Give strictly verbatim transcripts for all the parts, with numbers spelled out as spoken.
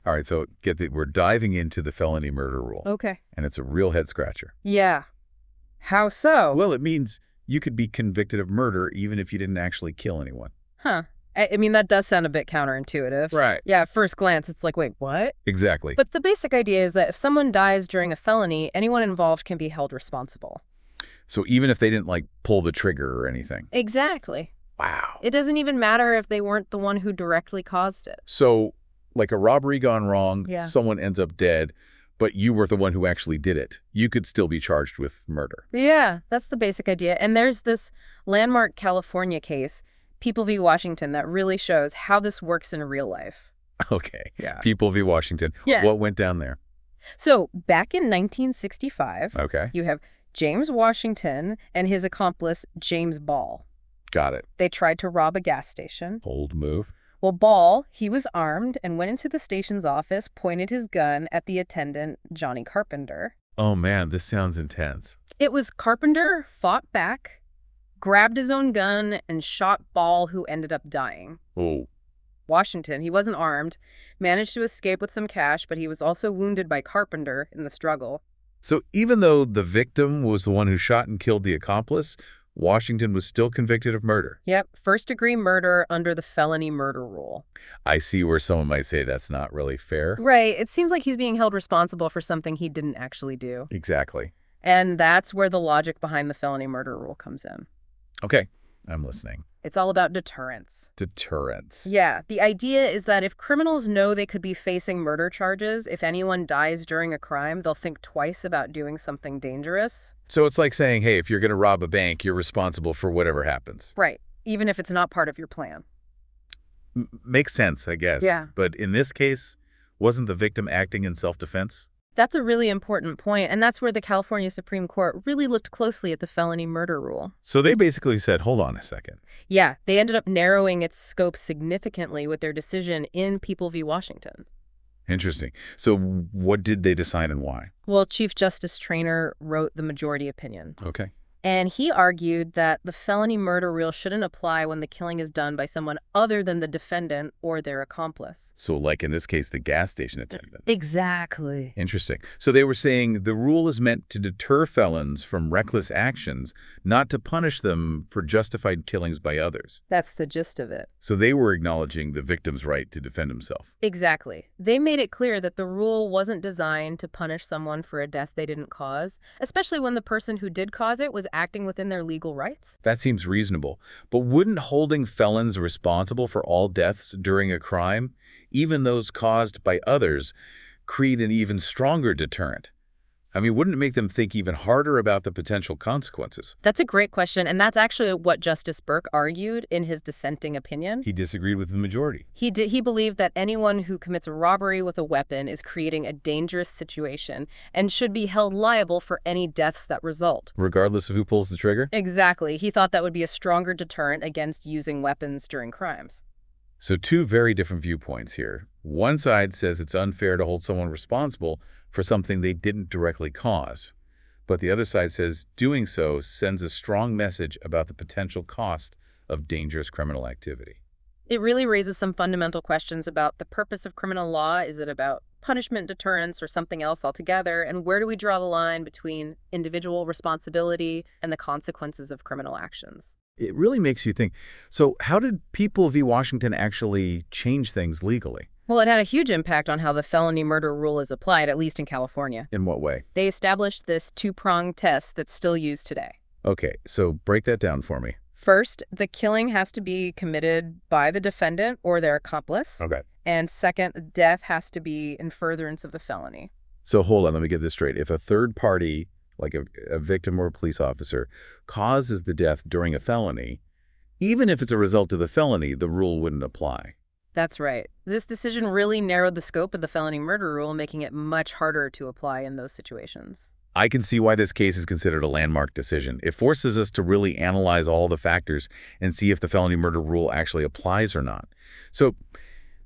All right, so get the, we're diving into the felony murder rule. Okay. And it's a real head scratcher. Yeah. How so? Well, it means you could be convicted of murder even if you didn't actually kill anyone. Huh. I, I mean, that does sound a bit counterintuitive. Right. Yeah, at first glance, it's like, wait, what? Exactly. But the basic idea is that if someone dies during a felony, anyone involved can be held responsible. So even if they didn't, like, pull the trigger or anything. Exactly. Wow. It doesn't even matter if they weren't the one who directly caused it. So, like a robbery gone wrong, Yeah. someone ends up dead, but you were the one who actually did it. You could still be charged with murder. Yeah, that's the basic idea. And there's this landmark California case, People v. Washington, that really shows how this works in real life. Okay. Yeah. People v. Washington. Yeah. What went down there? So back in nineteen sixty-five, Okay. you have James Washington and his accomplice, James Ball. Got it. They tried to rob a gas station. Bold move. Well, Ball, he was armed and went into the station's office, pointed his gun at the attendant, Johnny Carpenter. Oh, man, this sounds intense. It was Carpenter fought back, grabbed his own gun, and shot Ball, who ended up dying. Oh. Washington, he wasn't armed, managed to escape with some cash, but he was also wounded by Carpenter in the struggle. So even though the victim was the one who shot and killed the accomplice, Washington was still convicted of murder. Yep, first-degree murder under the felony murder rule. I see where someone might say that's not really fair. Right, it seems like he's being held responsible for something he didn't actually do. Exactly. And that's where the logic behind the felony murder rule comes in. Okay, I'm listening. It's all about deterrence. Deterrence. Yeah, the idea is that if criminals know they could be facing murder charges, if anyone dies during a crime, they'll think twice about doing something dangerous. So it's like saying, hey, if you're going to rob a bank, you're responsible for whatever happens. Right, even if it's not part of your plan. M makes sense, I guess. Yeah. But in this case, wasn't the victim acting in self-defense? That's a really important point, and that's where the California Supreme Court really looked closely at the felony murder rule. So they basically said, hold on a second. Yeah, they ended up narrowing its scope significantly with their decision in People v. Washington. Interesting. So what did they decide and why? Well, Chief Justice Traynor wrote the majority opinion. Okay. And he argued that the felony murder rule shouldn't apply when the killing is done by someone other than the defendant or their accomplice. So like in this case, the gas station attendant. Exactly. Interesting. So they were saying the rule is meant to deter felons from reckless actions, not to punish them for justified killings by others. That's the gist of it. So they were acknowledging the victim's right to defend himself. Exactly. They made it clear that the rule wasn't designed to punish someone for a death they didn't cause, especially when the person who did cause it was acting within their legal rights. That seems reasonable. But wouldn't holding felons responsible for all deaths during a crime, even those caused by others, create an even stronger deterrent? I mean, wouldn't it make them think even harder about the potential consequences? That's a great question, and that's actually what Justice Burke argued in his dissenting opinion. He disagreed with the majority. He did, he believed that anyone who commits a robbery with a weapon is creating a dangerous situation and should be held liable for any deaths that result. Regardless of who pulls the trigger? Exactly. He thought that would be a stronger deterrent against using weapons during crimes. So two very different viewpoints here. One side says it's unfair to hold someone responsible for something they didn't directly cause. But the other side says doing so sends a strong message about the potential cost of dangerous criminal activity. It really raises some fundamental questions about the purpose of criminal law. Is it about punishment, deterrence, or something else altogether? And where do we draw the line between individual responsibility and the consequences of criminal actions? It really makes you think, so how did People v. Washington actually change things legally? Well, it had a huge impact on how the felony murder rule is applied, at least in California. In what way? They established this two-pronged test that's still used today. Okay, so break that down for me. First, the killing has to be committed by the defendant or their accomplice. Okay. And second, the death has to be in furtherance of the felony. So hold on, let me get this straight. If a third party, like a, a victim or a police officer, causes the death during a felony, even if it's a result of the felony, the rule wouldn't apply. That's right. This decision really narrowed the scope of the felony murder rule, making it much harder to apply in those situations. I can see why this case is considered a landmark decision. It forces us to really analyze all the factors and see if the felony murder rule actually applies or not. So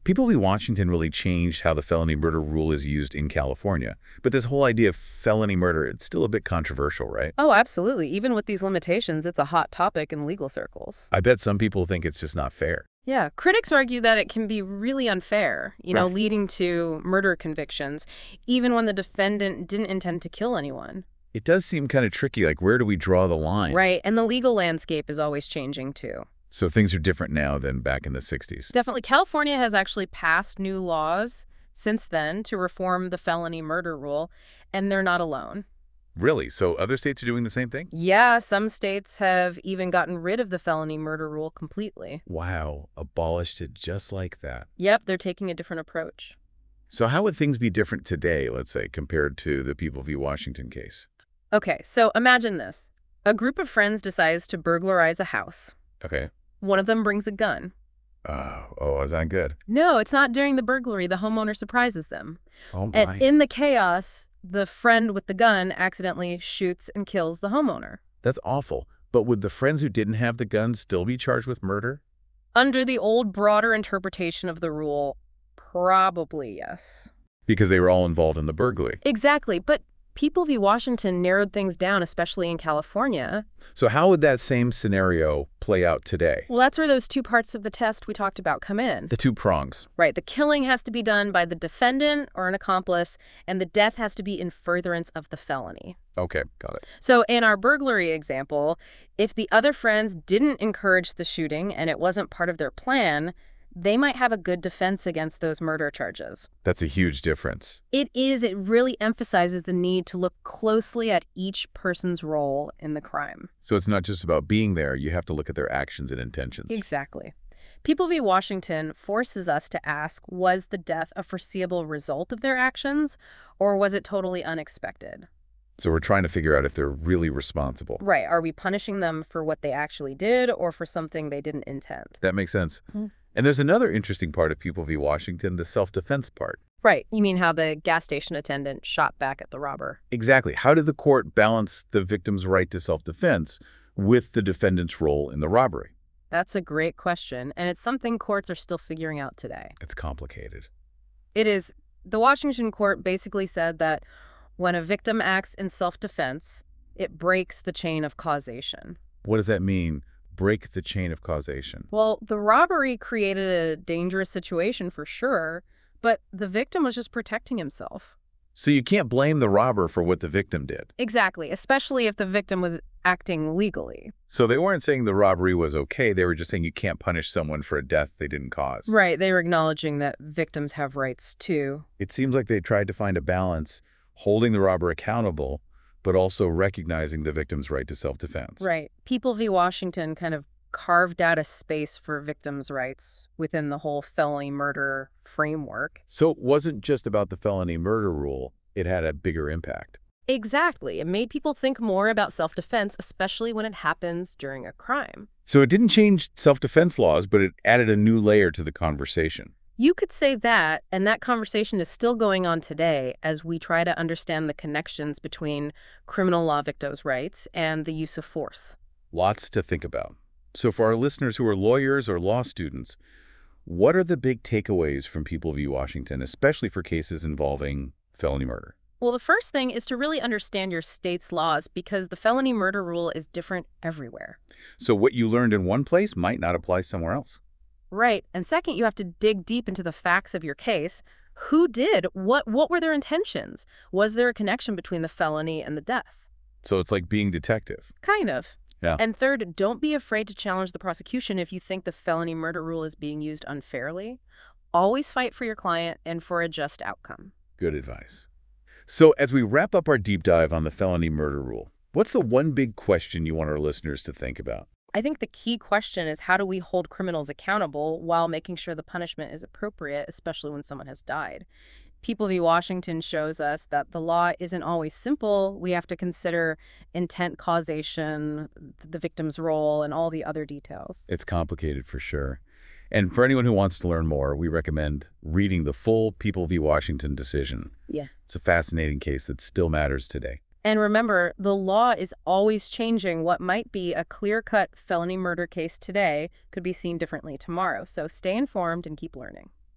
People v. Washington really changed how the felony murder rule is used in California. But this whole idea of felony murder, it's still a bit controversial, right? Oh, absolutely. Even with these limitations, it's a hot topic in legal circles. I bet some people think it's just not fair. Yeah, critics argue that it can be really unfair, you know, Right. leading to murder convictions, even when the defendant didn't intend to kill anyone. It does seem kind of tricky, like where do we draw the line? Right, and the legal landscape is always changing, too. So things are different now than back in the sixties. Definitely. California has actually passed new laws since then to reform the felony murder rule, and they're not alone. Really? So other states are doing the same thing? Yeah, some states have even gotten rid of the felony murder rule completely. Wow, abolished it just like that. Yep, they're taking a different approach. So how would things be different today, let's say, compared to the People v. Washington case? Okay, so imagine this. A group of friends decides to burglarize a house. Okay. One of them brings a gun. Oh, oh, is that good? No, it's not during the burglary. The homeowner surprises them. Oh, my. And in the chaos, the friend with the gun accidentally shoots and kills the homeowner. That's awful. But would the friends who didn't have the gun still be charged with murder? Under the old, broader interpretation of the rule, probably yes. Because they were all involved in the burglary. Exactly, but People v. Washington narrowed things down, especially in California. So how would that same scenario play out today? Well, that's where those two parts of the test we talked about come in. The two prongs. Right, the killing has to be done by the defendant or an accomplice, and the death has to be in furtherance of the felony. Okay, got it. So in our burglary example, if the other friends didn't encourage the shooting and it wasn't part of their plan, they might have a good defense against those murder charges. That's a huge difference. It is. It really emphasizes the need to look closely at each person's role in the crime. So it's not just about being there. You have to look at their actions and intentions. Exactly. People v. Washington forces us to ask, was the death a foreseeable result of their actions, or was it totally unexpected? So we're trying to figure out if they're really responsible. Right. Are we punishing them for what they actually did or for something they didn't intend? That makes sense. Mm. And there's another interesting part of People v. Washington, the self-defense part. Right. You mean how the gas station attendant shot back at the robber? Exactly. How did the court balance the victim's right to self-defense with the defendant's role in the robbery? That's a great question, and it's something courts are still figuring out today. It's complicated. It is. The Washington court basically said that when a victim acts in self-defense, it breaks the chain of causation. What does that mean? Break the chain of causation. Well, the robbery created a dangerous situation for sure, but the victim was just protecting himself. So you can't blame the robber for what the victim did. Exactly, especially if the victim was acting legally. So they weren't saying the robbery was okay. They were just saying you can't punish someone for a death they didn't cause. Right, they were acknowledging that victims have rights too. It seems like they tried to find a balance, holding the robber accountable, but also recognizing the victim's right to self-defense. Right. People v. Washington kind of carved out a space for victims' rights within the whole felony murder framework. So it wasn't just about the felony murder rule. It had a bigger impact. Exactly. It made people think more about self-defense, especially when it happens during a crime. So it didn't change self-defense laws, but it added a new layer to the conversation. You could say that, and that conversation is still going on today as we try to understand the connections between criminal law victims' rights and the use of force. Lots to think about. So for our listeners who are lawyers or law students, what are the big takeaways from People v. Washington, especially for cases involving felony murder? Well, the first thing is to really understand your state's laws because the felony murder rule is different everywhere. So what you learned in one place might not apply somewhere else. Right. And second, you have to dig deep into the facts of your case. Who did? What What were their intentions? Was there a connection between the felony and the death? So it's like being detective. Kind of. Yeah. And third, don't be afraid to challenge the prosecution if you think the felony murder rule is being used unfairly. Always fight for your client and for a just outcome. Good advice. So as we wrap up our deep dive on the felony murder rule, what's the one big question you want our listeners to think about? I think the key question is how do we hold criminals accountable while making sure the punishment is appropriate, especially when someone has died? People v. Washington shows us that the law isn't always simple. We have to consider intent, causation, the victim's role, and all the other details. It's complicated for sure. And for anyone who wants to learn more, we recommend reading the full People v. Washington decision. Yeah. It's a fascinating case that still matters today. And remember, the law is always changing. What might be a clear-cut felony murder case today could be seen differently tomorrow. So stay informed and keep learning.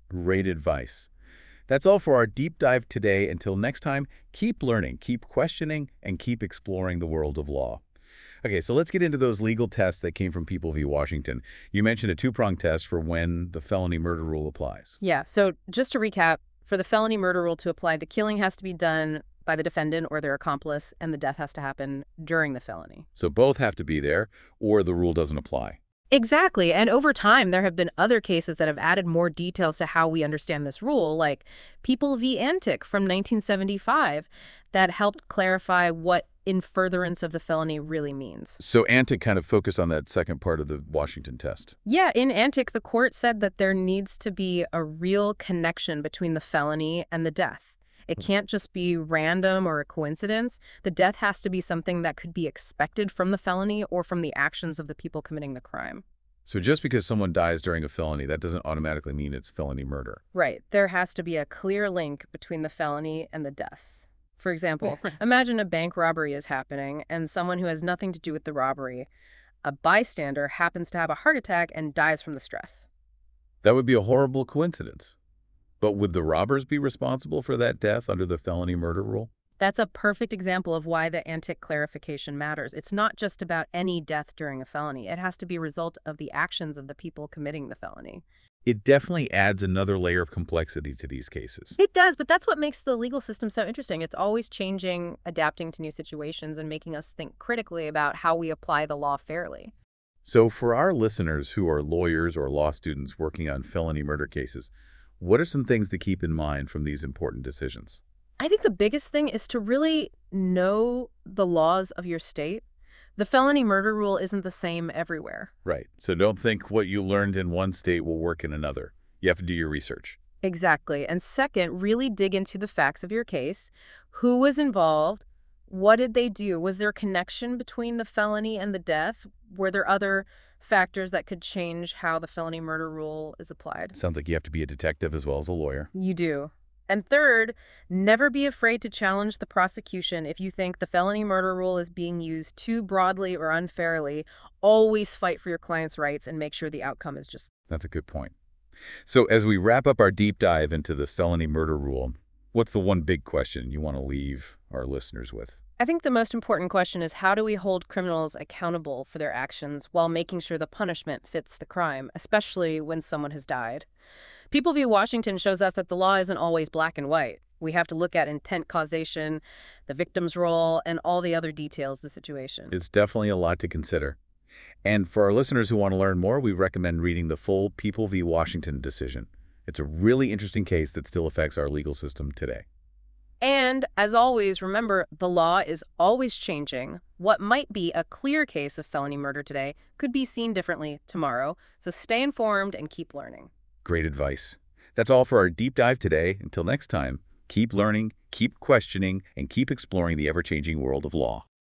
Great advice. That's all for our deep dive today. Until next time, keep learning, keep questioning, and keep exploring the world of law. Okay, so let's get into those legal tests that came from People v. Washington. You mentioned a two-pronged test for when the felony murder rule applies. Yeah, so just to recap, for the felony murder rule to apply, the killing has to be done by the defendant or their accomplice, and the death has to happen during the felony. So both have to be there, or the rule doesn't apply. Exactly. And over time, there have been other cases that have added more details to how we understand this rule, like People v. Antic from nineteen seventy-five, that helped clarify what in furtherance of the felony really means. So Antic kind of focused on that second part of the Washington test. Yeah, in Antic, the court said that there needs to be a real connection between the felony and the death. It can't just be random or a coincidence. The death has to be something that could be expected from the felony or from the actions of the people committing the crime. So just because someone dies during a felony, that doesn't automatically mean it's felony murder. Right. There has to be a clear link between the felony and the death. For example, imagine a bank robbery is happening and someone who has nothing to do with the robbery, a bystander, happens to have a heart attack and dies from the stress. That would be a horrible coincidence. But would the robbers be responsible for that death under the felony murder rule? That's a perfect example of why the Antic clarification matters. It's not just about any death during a felony. It has to be a result of the actions of the people committing the felony. It definitely adds another layer of complexity to these cases. It does, but that's what makes the legal system so interesting. It's always changing, adapting to new situations, and making us think critically about how we apply the law fairly. So for our listeners who are lawyers or law students working on felony murder cases, what are some things to keep in mind from these important decisions? I think the biggest thing is to really know the laws of your state. The felony murder rule isn't the same everywhere. Right. So don't think what you learned in one state will work in another. You have to do your research. Exactly. And second, really dig into the facts of your case. Who was involved? What did they do? Was there a connection between the felony and the death? Were there other factors that could change how the felony murder rule is applied? Sounds like you have to be a detective as well as a lawyer. You do. And third, never be afraid to challenge the prosecution if you think the felony murder rule is being used too broadly or unfairly. Always fight for your client's rights and make sure the outcome is just... That's a good point. So as we wrap up our deep dive into the felony murder rule, what's the one big question you want to leave our listeners with? I think the most important question is, how do we hold criminals accountable for their actions while making sure the punishment fits the crime, especially when someone has died? People v. Washington shows us that the law isn't always black and white. We have to look at intent causation, the victim's role, and all the other details of the situation. It's definitely a lot to consider. And for our listeners who want to learn more, we recommend reading the full People v. Washington decision. It's a really interesting case that still affects our legal system today. And, as always, remember, the law is always changing. What might be a clear case of felony murder today could be seen differently tomorrow. So stay informed and keep learning. Great advice. That's all for our deep dive today. Until next time, keep learning, keep questioning, and keep exploring the ever-changing world of law.